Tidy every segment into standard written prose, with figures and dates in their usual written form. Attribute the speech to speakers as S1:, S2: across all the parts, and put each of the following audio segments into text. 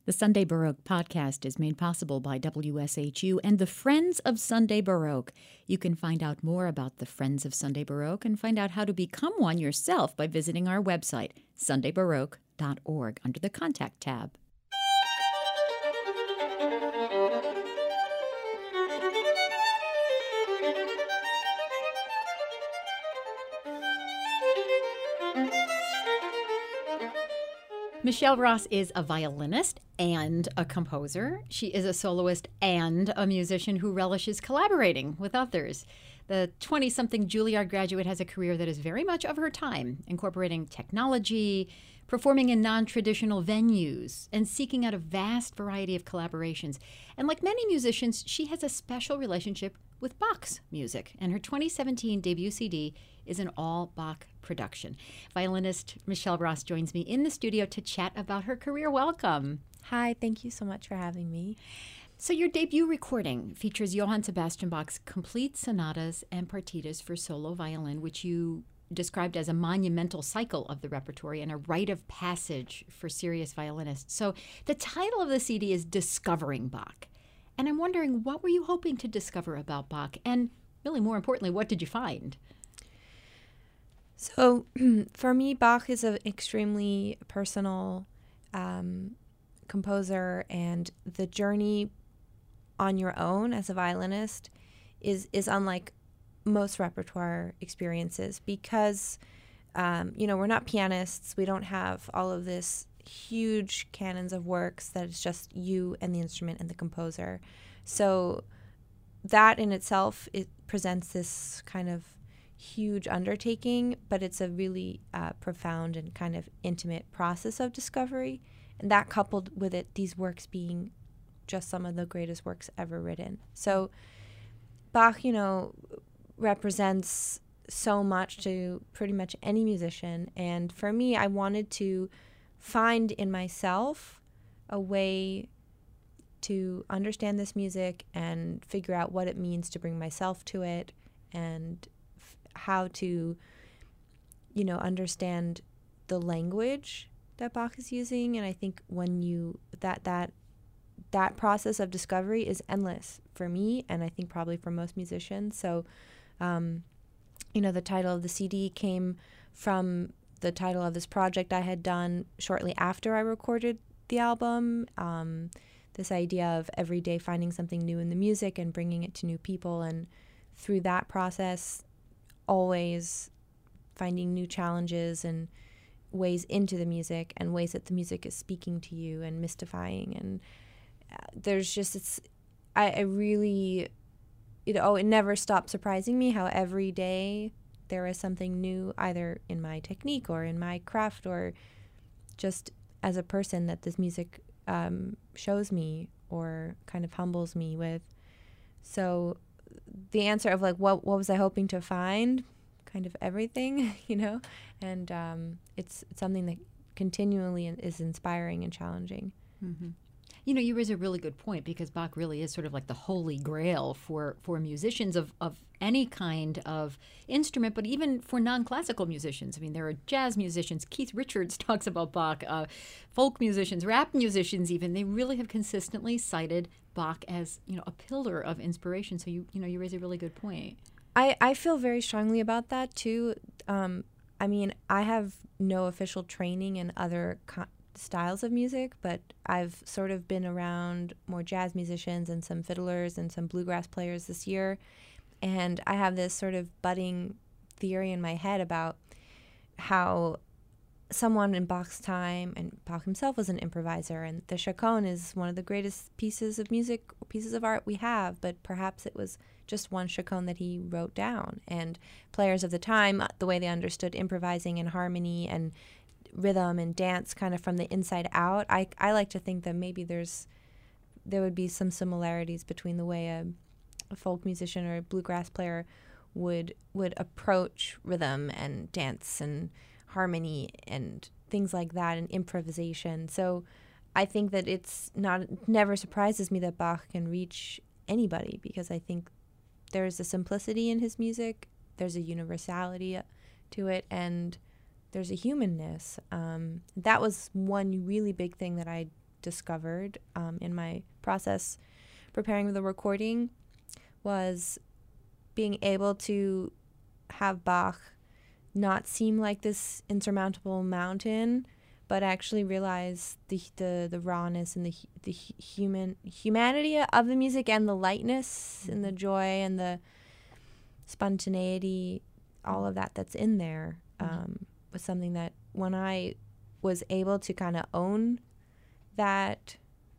S1: The Sunday Baroque podcast is made possible by WSHU and the Friends of Sunday Baroque. You can find out more about the Friends of Sunday Baroque and find out how to become one yourself by visiting our website, sundaybaroque.org, under the Contact tab. Michelle Ross is a violinist and a composer. She is a soloist and a musician who relishes collaborating with others. The 20-something Juilliard graduate has a career that is very much of her time, incorporating technology, performing in non-traditional venues, and seeking out a vast variety of collaborations. And like many musicians, she has a special relationship with Bach's music, and her 2017 debut CD is an all Bach production. Violinist Michelle Ross joins me in the studio to chat about her career. Welcome.
S2: Hi, thank you so much for having me.
S1: So your debut recording features Johann Sebastian Bach's complete sonatas and partitas for solo violin, which you described as a monumental cycle of the repertory and a rite of passage for serious violinists. So the title of the CD is Discovering Bach. And I'm wondering, what were you hoping to discover about Bach? And really, more importantly, what did you find?
S2: So for me, Bach is an extremely personal composer, and the journey on your own as a violinist is unlike most repertoire experiences because, we're not pianists. We don't have all of this huge canons of works that it's just you and the instrument and the composer. So that in itself, it presents this kind of huge undertaking, but it's a really profound and kind of intimate process of discovery. And that coupled with it, these works being just some of the greatest works ever written. So Bach, represents so much to pretty much any musician. And for me, I wanted to find in myself a way to understand this music and figure out what it means to bring myself to it and how to, understand the language that Bach is using. And I think when you, that process of discovery is endless for me, and I think probably for most musicians. So, the title of the CD came from the title of this project I had done shortly after I recorded the album. This idea of every day finding something new in the music and bringing it to new people. And through that process, always finding new challenges and ways into the music and ways that the music is speaking to you and mystifying. And there's just, I really, it never stopped surprising me how every day there is something new, either in my technique or in my craft or just as a person that this music shows me or kind of humbles me with. So the answer of what was I hoping to find? Kind of everything, and it's something that continually is inspiring and challenging.
S1: Mm-hmm. You raise a really good point because Bach really is sort of like the holy grail for musicians of any kind of instrument, but even for non-classical musicians. I mean, there are jazz musicians. Keith Richards talks about Bach, folk musicians, rap musicians even. They really have consistently cited Bach as, a pillar of inspiration. So, you raise a really good point.
S2: I feel very strongly about that, too. I have no official training in other styles of music, but I've sort of been around more jazz musicians and some fiddlers and some bluegrass players this year, and I have this sort of budding theory in my head about how someone in Bach's time, and Bach himself was an improviser, and the chaconne is one of the greatest pieces of music, pieces of art we have, but perhaps it was just one chaconne that he wrote down, and players of the time, the way they understood improvising and harmony and rhythm and dance kind of from the inside out, I like to think that maybe there would be some similarities between the way a folk musician or a bluegrass player would approach rhythm and dance and harmony and things like that and improvisation. So I think that never surprises me that Bach can reach anybody because I think there's a simplicity in his music, there's a universality to it, and there's a humanness. That was one really big thing that I discovered in my process preparing the recording was being able to have Bach not seem like this insurmountable mountain, but actually realize the rawness and the humanity of the music, and the lightness and the joy and the spontaneity, all of that that's in there, was something that when I was able to kind of own that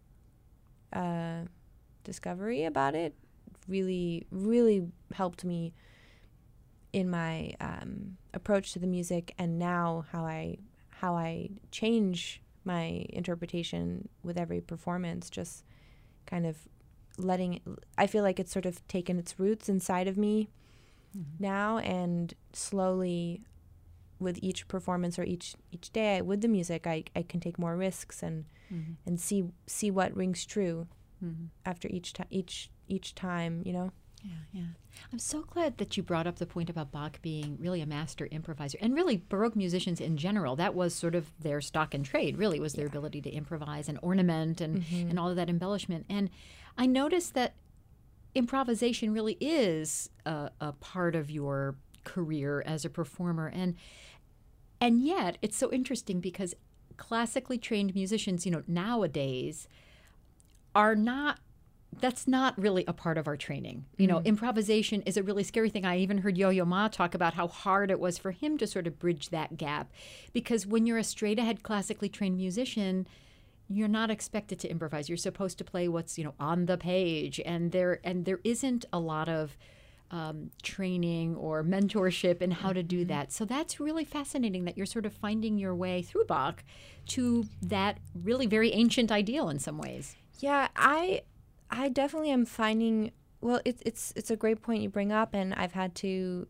S2: discovery about it, really, really helped me in my approach to the music, and now how I change my interpretation with every performance, just kind of letting it, I feel like it's sort of taken its roots inside of me now, and slowly with each performance or each day with the music, I can take more risks and see what rings true after each time, you know.
S1: Yeah. I'm so glad that you brought up the point about Bach being really a master improviser, and really Baroque musicians in general. That was sort of their stock and trade, really, was their ability to improvise and ornament and all of that embellishment. And I noticed that improvisation really is a part of your career as a performer. And yet it's so interesting because classically trained musicians, nowadays are not, that's not really a part of our training. Improvisation is a really scary thing. I even heard Yo-Yo Ma talk about how hard it was for him to sort of bridge that gap, because when you're a straight ahead classically trained musician, you're not expected to improvise. You're supposed to play what's, on the page, and there isn't a lot of training or mentorship in how to do that. So that's really fascinating that you're sort of finding your way through Bach to that really very ancient ideal in some ways.
S2: Yeah, I definitely am finding, well, it's a great point you bring up, and I've had to,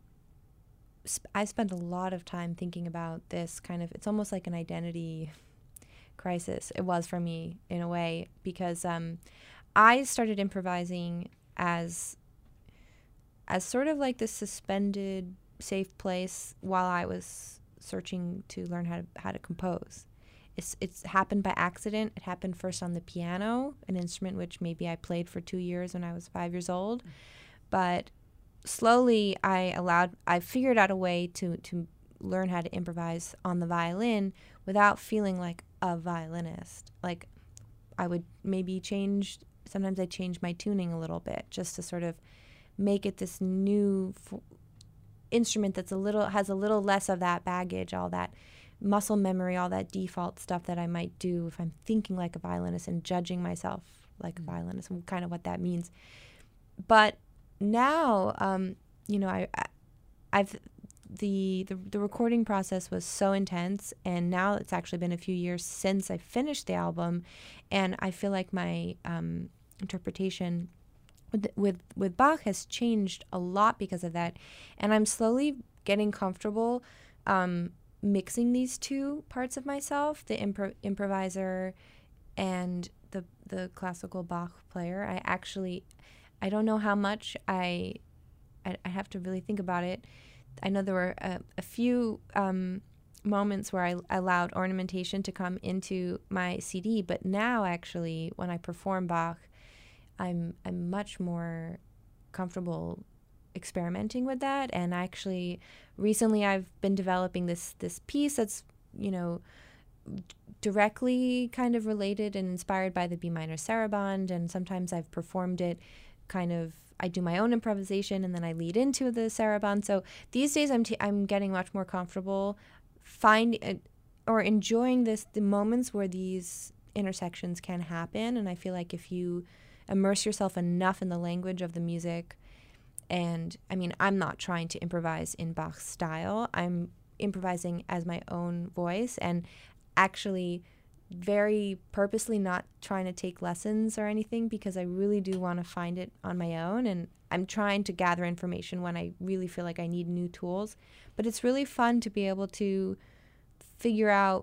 S2: I spent a lot of time thinking about this kind of, it's almost like an identity crisis. It was for me in a way, because I started improvising as sort of like this suspended safe place while I was searching to learn how to compose. It's happened by accident. It happened first on the piano, an instrument which maybe I played for 2 years when I was 5 years old. But slowly I figured out a way to learn how to improvise on the violin without feeling like a violinist. Like I would maybe sometimes I change my tuning a little bit just to sort of make it this new instrument that's has a little less of that baggage, all that muscle memory, all that default stuff that I might do if I'm thinking like a violinist and judging myself like a violinist, and kind of what that means. But now, the recording process was so intense, and now it's actually been a few years since I finished the album, and I feel like my interpretation with Bach has changed a lot because of that, and I'm slowly getting comfortable mixing these two parts of myself, the improviser and the classical Bach player. I don't know how much I have to really think about it. I know there were a few moments where I allowed ornamentation to come into my CD, but now actually when I perform Bach, I'm much more comfortable experimenting with that. And actually recently I've been developing this piece that's directly kind of related and inspired by the B minor saraband, and sometimes I've performed it kind of, I do my own improvisation and then I lead into the saraband. So these days I'm getting much more comfortable finding or enjoying the moments where these intersections can happen. And I feel like if you immerse yourself enough in the language of the music, and I mean, I'm not trying to improvise in Bach's style. I'm improvising as my own voice, and actually very purposely not trying to take lessons or anything, because I really do want to find it on my own, and I'm trying to gather information when I really feel like I need new tools. But it's really fun to be able to figure out,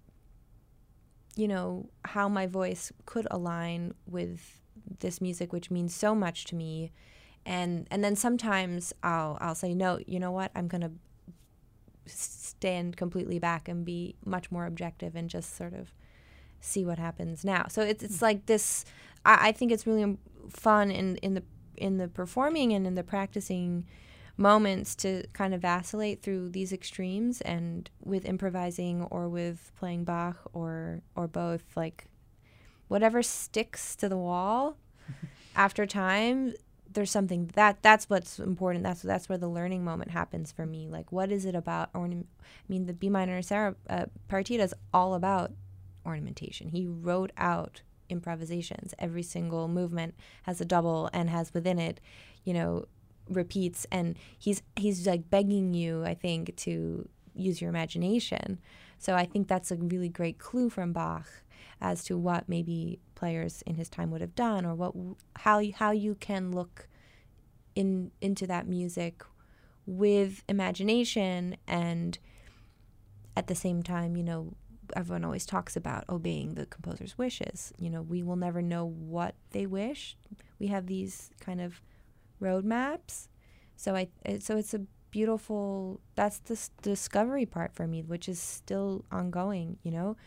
S2: how my voice could align with this music, which means so much to me. And then sometimes I'll say, no, you know what, I'm going to stand completely back and be much more objective and just sort of see what happens now. So it's like this. I think it's really fun in the performing and in the practicing moments to kind of vacillate through these extremes, and with improvising or with playing Bach or both, like whatever sticks to the wall after time, there's something that's what's important. That's where the learning moment happens for me. Like, what is it about ornament? I mean, the B minor Sarah partita is all about ornamentation. He wrote out improvisations. Every single movement has a double and has within it, repeats, and he's like begging you, I think, to use your imagination. So I think that's a really great clue from Bach as to what maybe players in his time would have done, or how you can look into that music with imagination, and at the same time, everyone always talks about obeying the composer's wishes. We will never know what they wish. We have these kind of roadmaps. So it's a beautiful, that's the discovery part for me, which is still ongoing,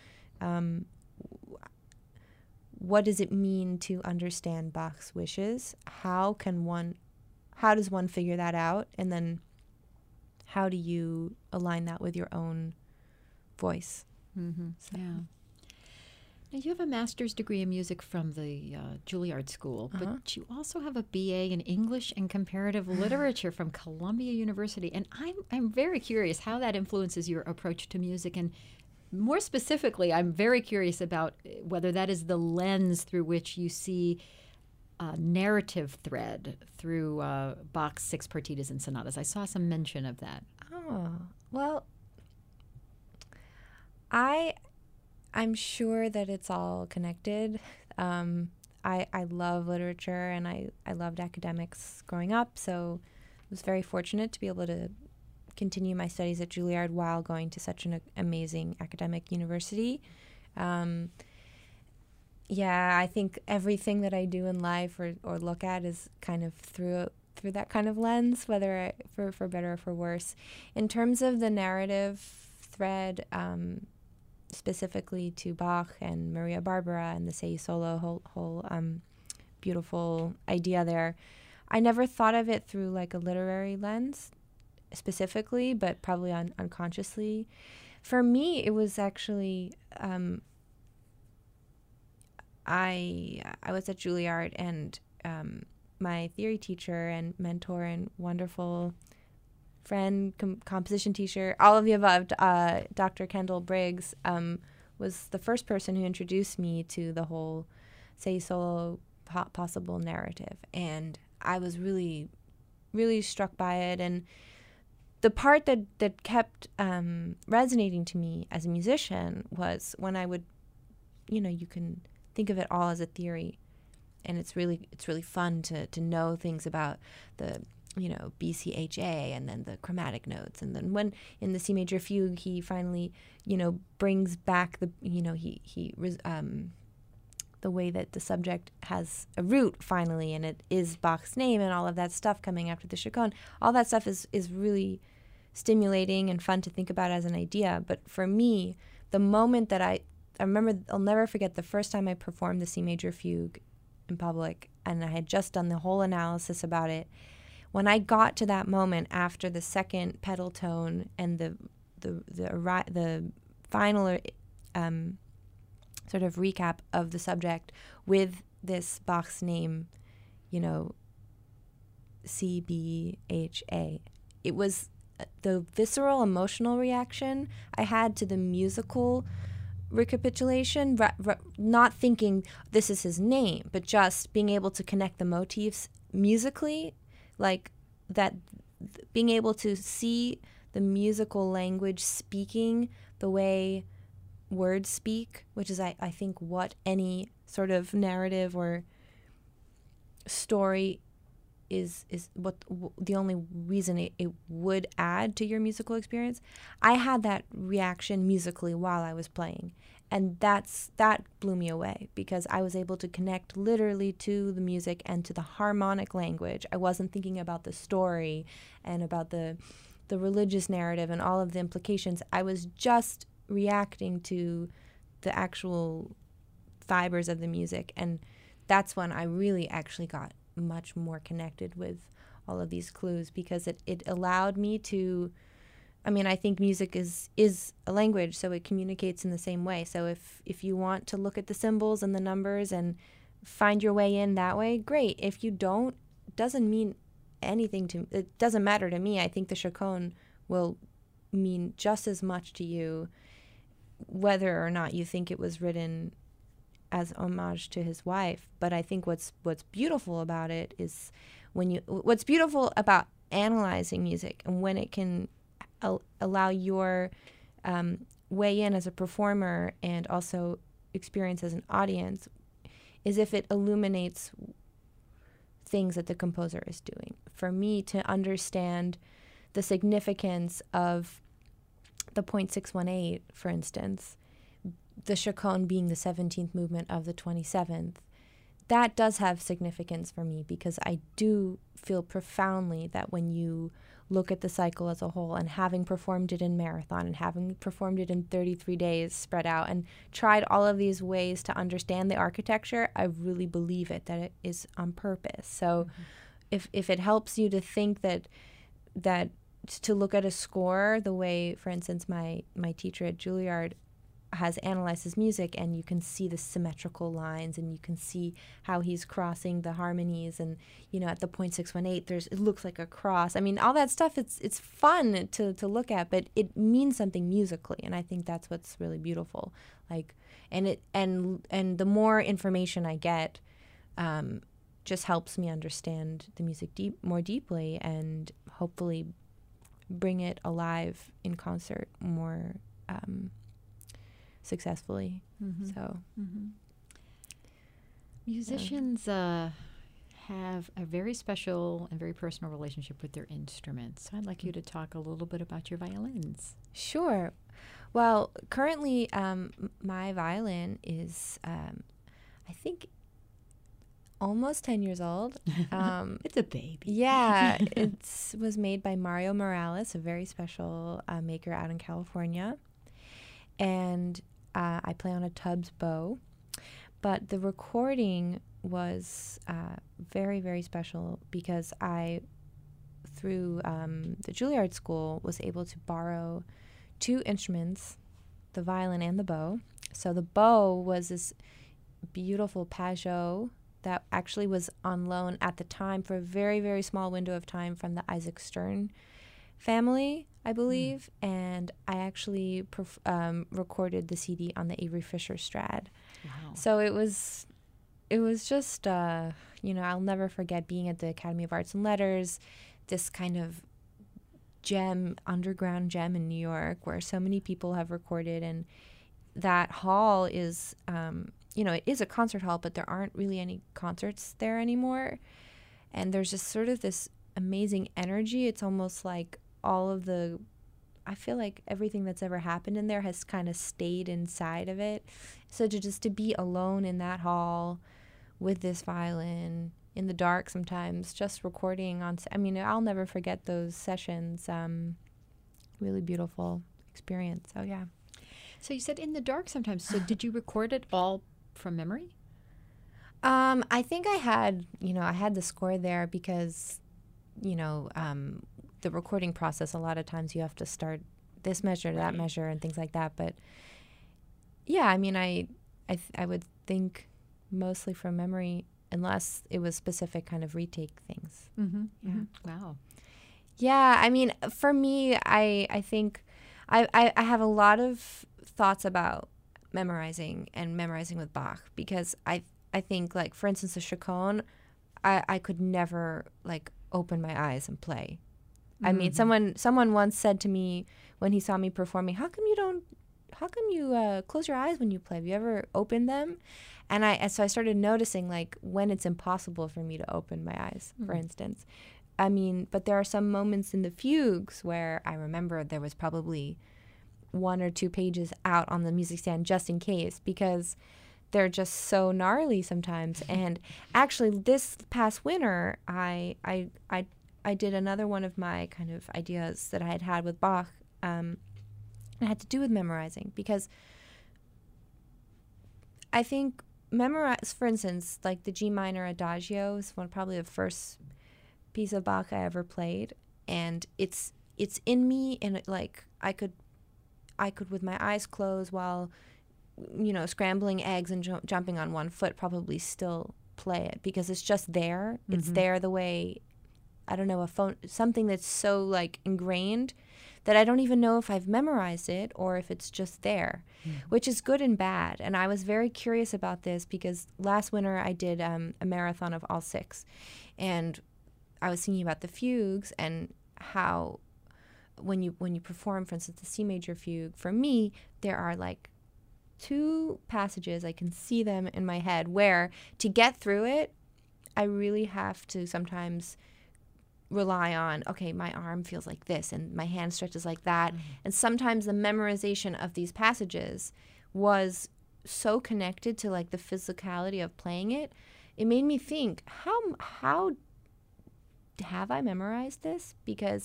S2: what does it mean to understand Bach's wishes? How does one figure that out? And then how do you align that with your own voice?
S1: Mm-hmm. So. Yeah. Now, you have a master's degree in music from the Juilliard School, but you also have a BA in English and Comparative Literature from Columbia University. And I'm very curious how that influences your approach to music. And more specifically, I'm very curious about whether that is the lens through which you see a narrative thread through Bach's 6 partitas and sonatas. I saw some mention of that.
S2: Oh, well, I'm sure that it's all connected. I love literature, and I loved academics growing up, so I was very fortunate to be able to continue my studies at Juilliard while going to such an amazing academic university. I think everything that I do in life or look at is kind of through that kind of lens, whether for better or for worse. In terms of the narrative thread, specifically to Bach and Maria Barbara and the Sei Solo whole beautiful idea there, I never thought of it through like a literary lens specifically, but probably unconsciously. For me, it was actually I was at Juilliard, and my theory teacher and mentor and wonderful friend, composition teacher, all of the above, Dr. Kendall Briggs, was the first person who introduced me to the whole Sei Solo possible narrative. And I was really, really struck by it. And the part that kept resonating to me as a musician was when I would, you can think of it all as a theory. And it's really fun to know things about the BCHA and then the chromatic notes, and then when in the C major fugue he finally brings back the the way that the subject has a root finally, and it is Bach's name, and all of that stuff coming after the chaconne. All that stuff is really stimulating and fun to think about as an idea. But for me, the moment that I remember, I'll never forget the first time I performed the C major fugue in public, and I had just done the whole analysis about it. When I got to that moment after the second pedal tone and the final sort of recap of the subject with this Bach's name, CBHA, it was the visceral emotional reaction I had to the musical recapitulation, not thinking this is his name, but just being able to connect the motifs musically. Like that, being able to see the musical language speaking the way words speak, which is, I think, what any sort of narrative or story is what the only reason it would add to your musical experience. I had that reaction musically while I was playing. And that blew me away, because I was able to connect literally to the music and to the harmonic language. I wasn't thinking about the story and about the religious narrative and all of the implications. I was just reacting to the actual fibers of the music. And that's when I really actually got much more connected with all of these clues, because it allowed me to, I mean, I think music is a language, so it communicates in the same way. So if you want to look at the symbols and the numbers and find your way in that way, great. If you don't, it doesn't mean anything to, it doesn't matter to me. I think the chaconne will mean just as much to you, whether or not you think it was written as homage to his wife. But I think what's beautiful about it is what's beautiful about analyzing music, and when it can allow your way in as a performer and also experience as an audience, is if it illuminates things that the composer is doing. For me to understand the significance of the .618, for instance, the chaconne being the 17th movement of the 27th, that does have significance for me, because I do feel profoundly that when you look at the cycle as a whole, and having performed it in marathon and having performed it in 33 days spread out and tried all of these ways to understand the architecture, I really believe that it is on purpose. So if it helps you to think that to look at a score the way, for instance, my teacher at Juilliard has analyzed his music, and you can see the symmetrical lines, and you can see how he's crossing the harmonies, and at the .618 it looks like a cross. I mean, all that stuff, it's fun to look at, but it means something musically, and I think that's what's really beautiful. Like, and the more information I get, just helps me understand the music more deeply, and hopefully bring it alive in concert more successfully. So
S1: musicians have a very special and very personal relationship with their instruments. So I'd like you to talk a little bit about your violins.
S2: Sure. Well, currently my violin is I think almost 10 years old.
S1: It's a baby.
S2: Yeah, it was made by Mario Morales, a very special maker out in California. And I play on a Tubbs bow. But the recording was very, very special, because I, through the Juilliard School, was able to borrow 2 instruments, the violin and the bow. So the bow was this beautiful Pajot that actually was on loan at the time for a very, very small window of time from the Isaac Stern family, I believe. And I actually recorded the CD on the Avery Fisher Strad.
S1: Wow.
S2: So it was just, I'll never forget being at the Academy of Arts and Letters, this kind of underground gem in New York, where so many people have recorded. And that hall is, it is a concert hall, but there aren't really any concerts there anymore. And there's just sort of this amazing energy. It's almost like I feel like everything that's ever happened in there has kind of stayed inside of it. So to be alone in that hall with this violin in the dark sometimes, just recording I'll never forget those sessions. Really beautiful experience. So yeah.
S1: So you said in the dark sometimes. So did you record it all from memory?
S2: I think I had the score there because, the recording process, a lot of times you have to start this measure, that measure, and things like that. But yeah, I would think mostly from memory, unless it was specific kind of retake things.
S1: Mm-hmm.
S2: Yeah.
S1: Mm-hmm. Wow.
S2: Yeah, for me, I think I have a lot of thoughts about memorizing with Bach, because I think, like, for instance, the chaconne, I could never open my eyes and play. I mean, someone once said to me when he saw me performing, how come you close your eyes when you play? Have you ever opened them? And so I started noticing when it's impossible for me to open my eyes, for instance. I mean, but there are some moments in the fugues where I remember there was probably 1 or 2 pages out on the music stand just in case, because they're just so gnarly sometimes. And actually, this past winter, I did another one of my kind of ideas that I had with Bach. It had to do with memorizing, because I think memorize, for instance, like the G minor Adagio is probably the first piece of Bach I ever played, and it's in me, and like I could with my eyes closed while scrambling eggs and jumping on one foot probably still play it because it's just there. Mm-hmm. It's there the way, I don't know, something that's so like ingrained that I don't even know if I've memorized it or if it's just there, which is good and bad. And I was very curious about this because last winter I did a marathon of all 6, and I was thinking about the fugues and how when you perform, for instance, the C major fugue, for me, there are like 2 passages, I can see them in my head, where to get through it, I really have to sometimes rely on, okay, my arm feels like this and my hand stretches like that. Mm-hmm. And sometimes the memorization of these passages was so connected to like the physicality of playing it. It made me think, how have I memorized this? Because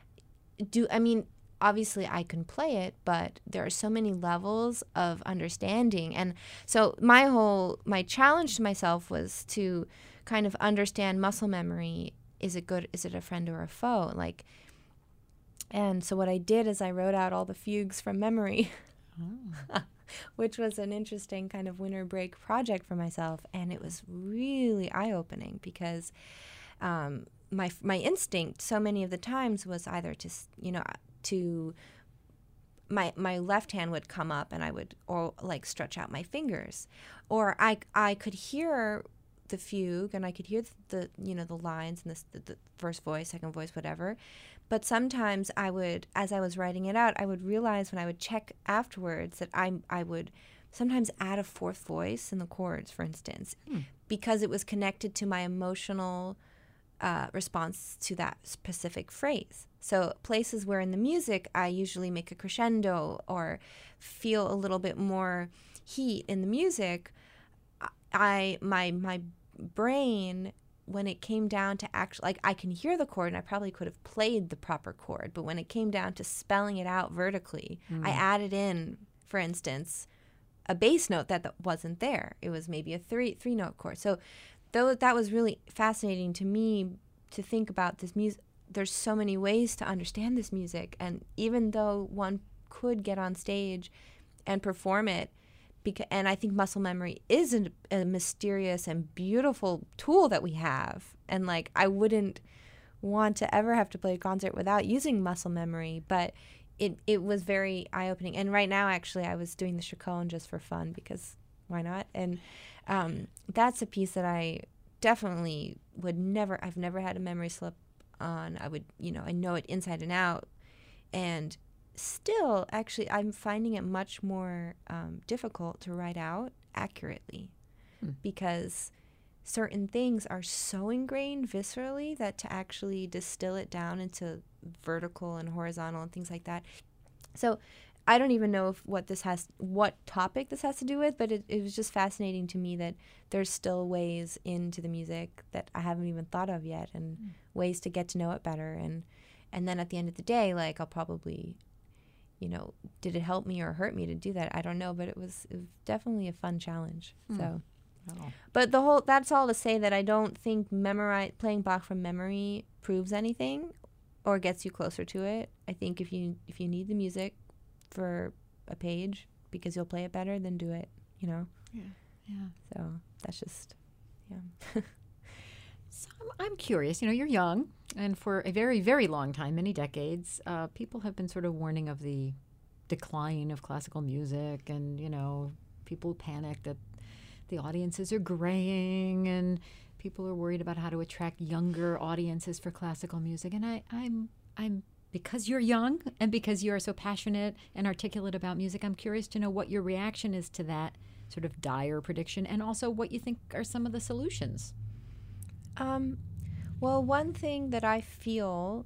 S2: obviously I can play it, but there are so many levels of understanding. And so my challenge to myself was to kind of understand muscle memory. Is it good? Is it a friend or a foe? And so what I did is I wrote out all the fugues from memory, which was an interesting kind of winter break project for myself. And it was really eye-opening because my instinct so many of the times was either to my left hand would come up and I would stretch out my fingers, or I could hear the fugue and I could hear the lines and the first voice, second voice, whatever. But sometimes as I was writing it out, I would realize when I would check afterwards that I would sometimes add a 4th voice in the chords, for instance, because it was connected to my emotional response to that specific phrase. So places where in the music I usually make a crescendo or feel a little bit more heat in the music, my brain, when it came down to actually, I can hear the chord and I probably could have played the proper chord, but when it came down to spelling it out vertically, I added in, for instance, a bass note that wasn't there. It was maybe a three note chord. So that was really fascinating to me to think about this music. There's so many ways to understand this music, and even though one could get on stage and perform it, and I think muscle memory is a mysterious and beautiful tool that we have, and I wouldn't want to ever have to play a concert without using muscle memory, but it was very eye-opening. And right now, actually, I was doing the Chaconne just for fun because why not? And that's a piece that I definitely I've never had a memory slip on. I know it inside and out, and still, actually, I'm finding it much more difficult to write out accurately because certain things are so ingrained viscerally that to actually distill it down into vertical and horizontal and things like that. So I don't even know what topic this has to do with, but it was just fascinating to me that there's still ways into the music that I haven't even thought of yet, and ways to get to know it better. And then at the end of the day, I'll probably, did it help me or hurt me to do that? I don't know, but it was definitely a fun challenge. So, but that's all to say that I don't think playing Bach from memory proves anything or gets you closer to it. I think if you need the music for a page because you'll play it better, then do it, Yeah. So that's just, yeah.
S1: So I'm curious, you're young, and for a very, very long time, many decades, people have been sort of warning of the decline of classical music, and, people panic that the audiences are graying, and people are worried about how to attract younger audiences for classical music. And I'm because you're young and because you are so passionate and articulate about music, I'm curious to know what your reaction is to that sort of dire prediction, and also what you think are some of the solutions.
S2: Well, one thing that I feel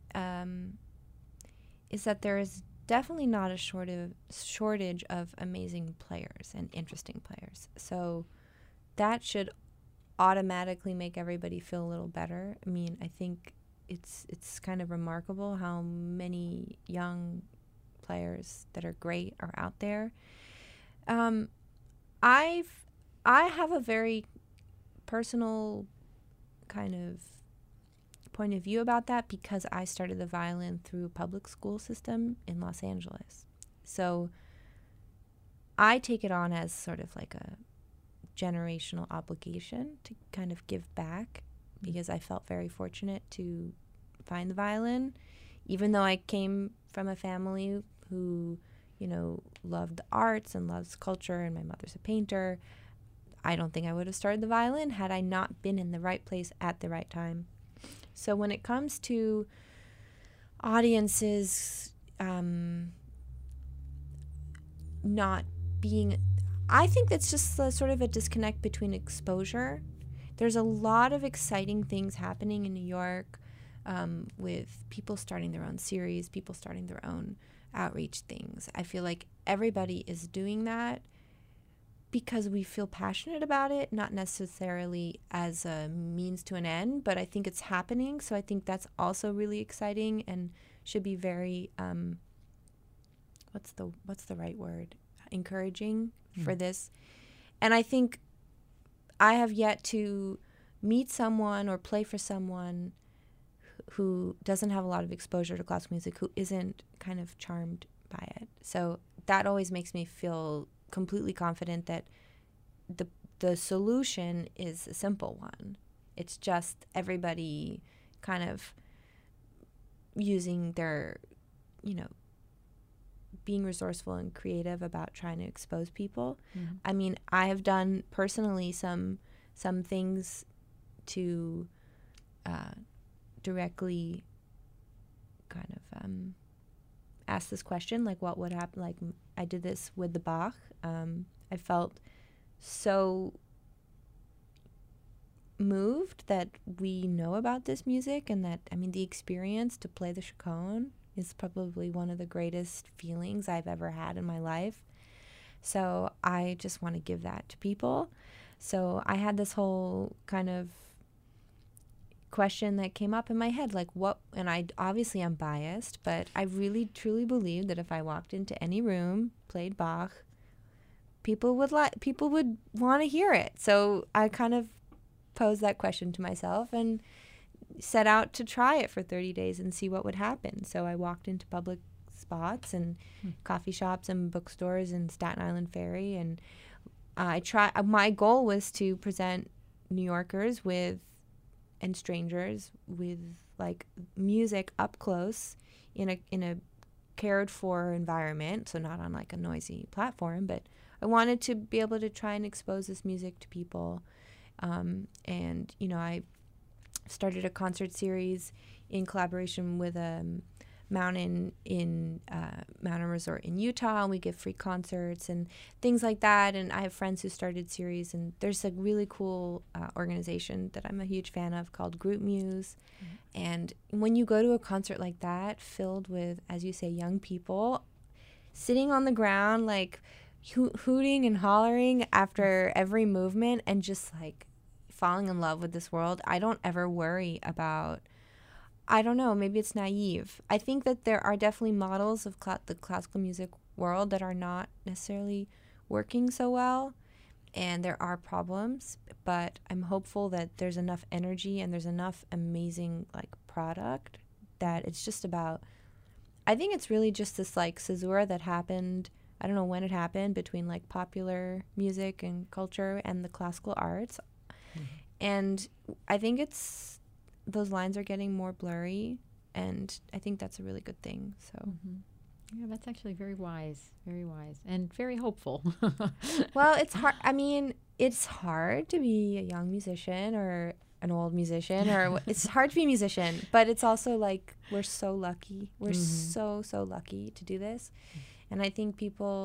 S2: is that there is definitely not a shortage of amazing players and interesting players. So that should automatically make everybody feel a little better. I mean, I think it's kind of remarkable how many young players that are great are out there. I have a very personal kind of point of view about that because I started the violin through a public school system in Los Angeles. So I take it on as sort of like a generational obligation to kind of give back because I felt very fortunate to find the violin, even though I came from a family who, you know, loved the arts and loves culture, and my mother's a painter. I don't think I would have started the violin had I not been in the right place at the right time. So when it comes to audiences not being, I think that's just sort of a disconnect between exposure. There's a lot of exciting things happening in New York with people starting their own series, people starting their own outreach things. I feel like everybody is doing that because we feel passionate about it, not necessarily as a means to an end, but I think it's happening. So I think that's also really exciting and should be very, what's the right word? Encouraging for this. And I think I have yet to meet someone or play for someone who doesn't have a lot of exposure to classical music, who isn't kind of charmed by it. So that always makes me feel completely confident that the solution is a simple one. It's just everybody kind of using their, you know, being resourceful and creative about trying to expose people. Mm-hmm. I mean, I have done personally some things to directly kind of ask this question, like what would happen. Like I did this with the Bach. I felt so moved that we know about this music, and that, I mean, the experience to play the chaconne is probably one of the greatest feelings I've ever had in my life. So I just want to give that to people. So I had this whole kind of question that came up in my head, like what, and obviously I'm biased, but I really truly believe that if I walked into any room, played Bach, people would want to hear it. So I kind of posed that question to myself and set out to try it for 30 days and see what would happen. So I walked into public spots and coffee shops and bookstores in Staten Island Ferry, and my goal was to present New Yorkers and strangers with like music up close in a cared for environment, so not on like a noisy platform, but I wanted to be able to try and expose this music to people. And you know, I started a concert series in collaboration with a mountain resort in Utah, and we give free concerts and things like that. And I have friends who started series, and there's a really cool organization that I'm a huge fan of called Group Muse. Mm-hmm. And when you go to a concert like that, filled with, as you say, young people, sitting on the ground, like hooting and hollering after every movement and just like falling in love with this world, I don't ever worry about, I don't know, maybe it's naive. I think that there are definitely models of the classical music world that are not necessarily working so well, and there are problems, but I'm hopeful that there's enough energy and there's enough amazing like product that it's just about, I think it's really just this like caesura that happened, I don't know when it happened, between like popular music and culture and the classical arts. Mm-hmm. And I think those lines are getting more blurry, and I think that's a really good thing. So,
S1: yeah, that's actually very wise, and very hopeful.
S2: Well, it's hard. I mean, it's hard to be a young musician or an old musician, or it's hard to be a musician, but it's also like we're so lucky. We're so lucky to do this, and I think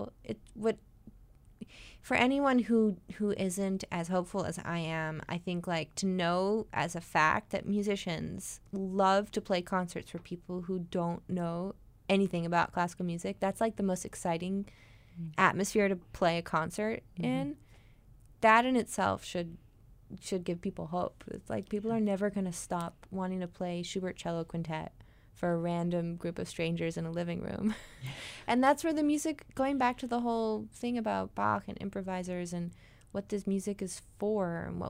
S2: for anyone who isn't as hopeful as I am, I think like to know as a fact that musicians love to play concerts for people who don't know anything about classical music. That's like the most exciting atmosphere to play a concert in. That in itself should give people hope. It's like people are never going to stop wanting to play Schubert Cello Quintet for a random group of strangers in a living room. And that's where the music, going back to the whole thing about Bach and improvisers and what this music is for and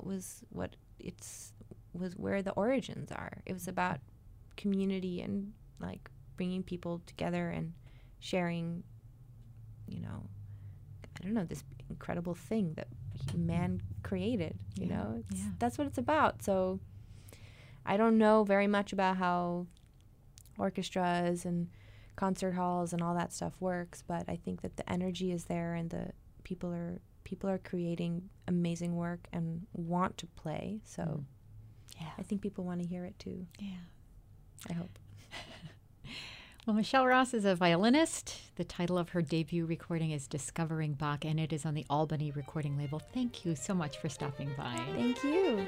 S2: was where the origins are. It was about community and like bringing people together and sharing, you know, I don't know, this incredible thing that man created, you know. That's what it's about. So I don't know very much about how orchestras and concert halls and all that stuff works, but I think that the energy is there, and the people are creating amazing work and want to play. So I think people want to hear it too.
S1: Yeah.
S2: I hope.
S1: Well, Michelle Ross is a violinist. The title of her debut recording is Discovering Bach, and it is on the Albany recording label. Thank you so much for stopping by.
S2: Thank you.